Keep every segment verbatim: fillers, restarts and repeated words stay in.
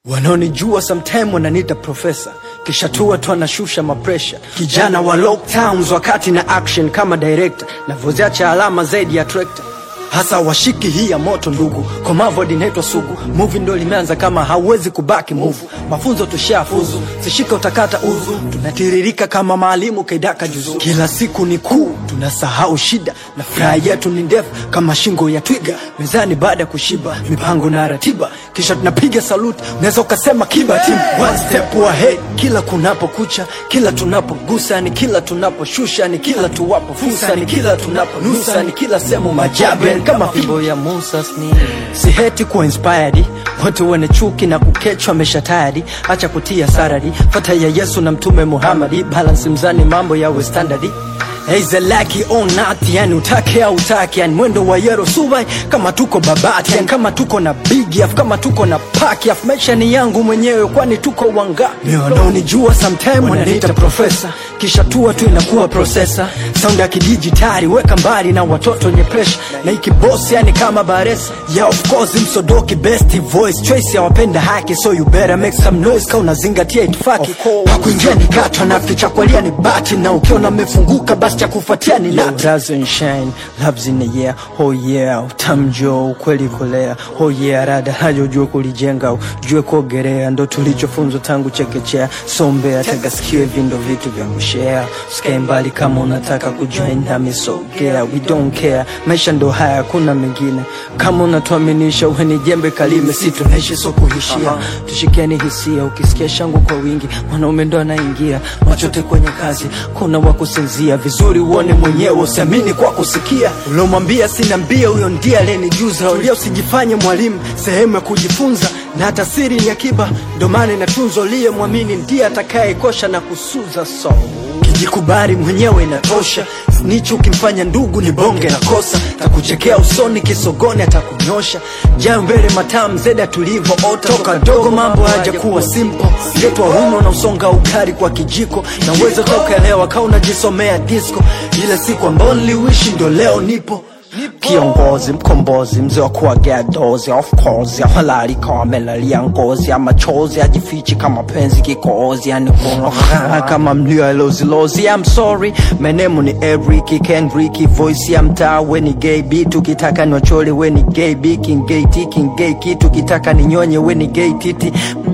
Wanaonijua sometime wananiita professor, kisha tuwa tu anashusha mapresha. Kijana wa lockdowns wakati na action kama director, na voziacha alama zaidi ya tractor. Hasa washiki hii ya moto ndugu, komavu inaitwa sugu. Movie ndo limeanza kama hauwezi kubaki move. Mafunzo tushafuzu, sishika utakata uzu. Tunatiririka kama maalimu kaidaka juzu. Kila siku ni kuu, tunasahau shida. Na furaha yetu ni ndefu kama shingo ya twiga. Mezani baada kushiba, mipango na ratiba. Kisha tunapiga salute, unaweza ukasema kiba team. One step ahead, kila kunapo kucha. Kila tunapogusa, ni kila tunaposhusha. Ni kila tuwapo fursa, ni kila tunaponusa. Ni kila semu majabe kama fimbo ya Musa sni. Si heti kuwa inspired, watu wane chuki na kukechwa meshatayari. Acha kutia sarari, fata ya Yesu na mtume Muhammadi. Balance mzani mambo yawe standardi. Heize laki on not, yani utake au utake. Yani mwendo wa yero subai, kama tuko babati. Yani kama tuko na big yaf, kama tuko na pack yaf. Maisha ni yangu mwenyewe kwani tuko wanga. Wanaonijua sometime wananiita professor, kisha tuwa tu inakuwa processor. Sound ya kidijitali, weka mbali na watoto nye pressure. Na iki boss yani kama baresa. Yeah of course msodoki best voice choice ya wapenda haki. So you better make some noise ka unazingatia itifaki. Hakuingia ni katwa na ficha kwalia ni bati. Na ukiona mefunguka basi cha kufatia ni nati. Rise and shine, loves in the year. Oh yeah, utamjo ukweli kolea. Oh yeah, rada hajo jua kulijenga. Jue kuogerea, ndo tulichofunzo tangu chekechea. Sombea, tega sikiwe vindo vitu vya kushare. Usikae mbali kama unataka kujoin na misogea. We don't care, maisha ndo haya kuna mengine. Kama unatuaminisha uwe ni jembe kalime. Si tunaishi so kuhishia, tushikiani hisia. Ukisikia shangu kwa wingi, mwanaume ndo anaingia. Machote kwenye kazi, kuna wakusinzia. Vizuri uone mwenyewe, usiamini kwa kusikia. Ulomwambia sina mbia, huyo ndiye aliyenijuza. Ulia usijifanye mwalimu, sehemu ya kujifunza. Na hata siri ni akiba, ndo maana inatunzo. Liye muamini ndiye atakaye kosha na kusuza. So kijikubali mwenyewe inatosha. Snitch ukimfanya ndugu ni bonge na kosa. Takuchekea usoni kisogoni atakunyosha. Jao mbele matamu zeda tulivo ota. Toka dogo mambo haja kuwa simple. Getwa huno na usonga ukari kwa kijiko. Na uwezo toka elewa ka unajisomea disco. Ile siku ambao niliwishi ndo leo nipo. Kiongozi, mkombozi, mzee wa kuagea dozi. Of course, ya halali kama melali ya ngozi. Ya machozi, ya jifichi kama penzi kikozi. Ya nikono kama mlio ya lozi lozi. I'm sorry, my name ni Eric Kendrick. Voice ya mtaa, we ni gay B. Tukitaka ni wachole, we ni gay B. King gay T, king gay K. Tukitaka ni nyonye, we ni gay titi.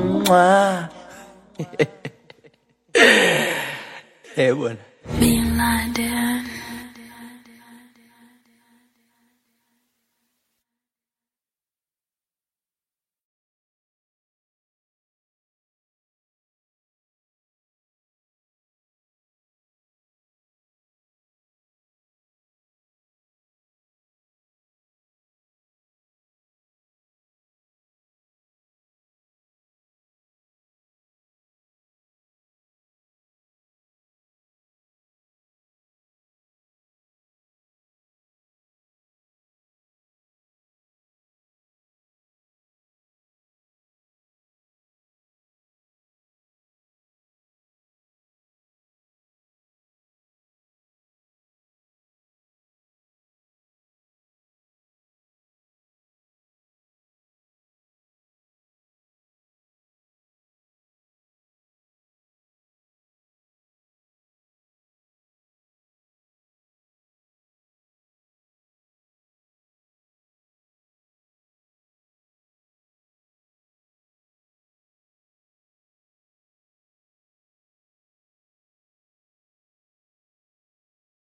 Mwah. Hey, bwana.